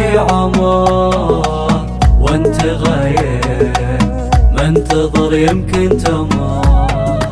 عمري عمر وانت غايب، منتظر يمكن تمر.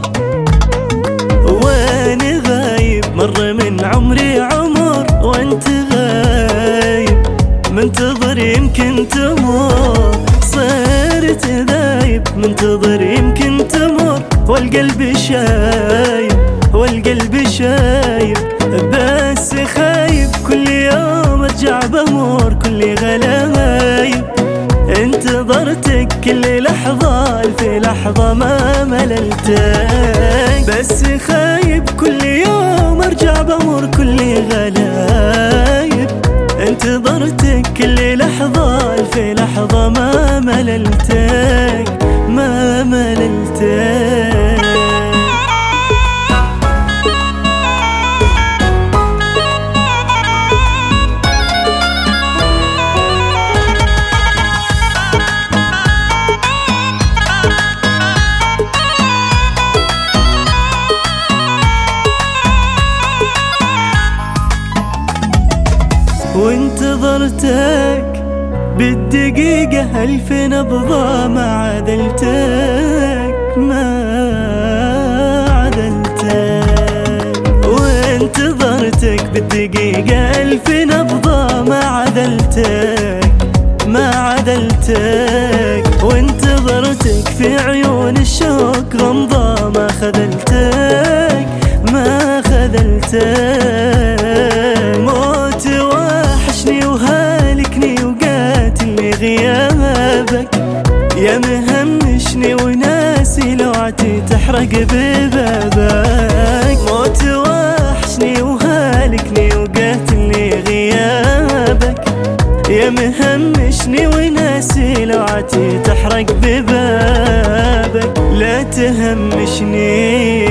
وانا غايب مر من عمري عمر وانت غايب، منتظر يمكن تمر. صرت ذايب منتظر يمكن تمر، والقلب شايب والقلب شايب، بس خايب كل يوم ارجع بمر كل غلايب. انتظرتك كل لحظة في لحظة ما مللتك، بس خايب كل يوم ارجع بمر كل غلايب. انتظرتك كل لحظة في لحظة ما مللتك ما مللتك. وانتظرتك بالدقيقة 1000 نبضة ما عدلتك ما عدلتك. وانتظرتك بالدقيقة 1000 نبضة ما عدلتك ما عدلتك. وانتظرتك في عيون الشوق غمضة ما خذلتك ما خذلتك. موت وحشني وهالكني وقاتلني غيابك، يا مهمشني وناسي لوعتي تحرق ببابك. موت وحشني وهالكني وقاتلني غيابك، يا مهمشني وناسي لوعتي تحرق ببابك. لا تهمشني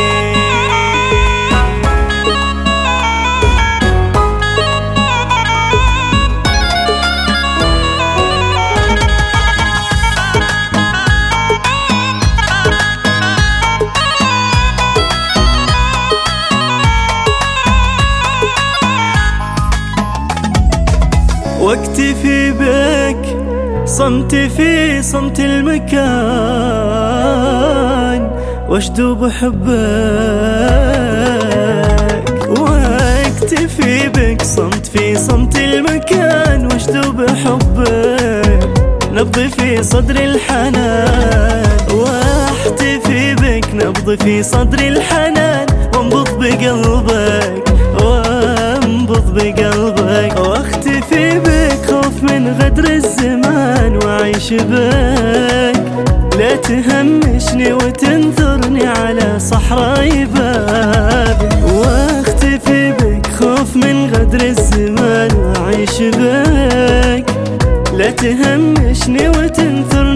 واكتفي بك صمتي في صمت المكان، واشدو بحبك. واكتفي بك صمت في صمت المكان، واشدو بحبك. نبض في صدر الحنان واحتفي بك، نبض في صدر الحنان. وانبض بقلبك وانبض بقلبك. واختفي بك خوف من غدر الزمان واعيش بك. لا تهمشني وتنثرني على صحراء بابك. واختفي بك خوف من غدر الزمان واعيش بك. لا تهمشني وتنثرني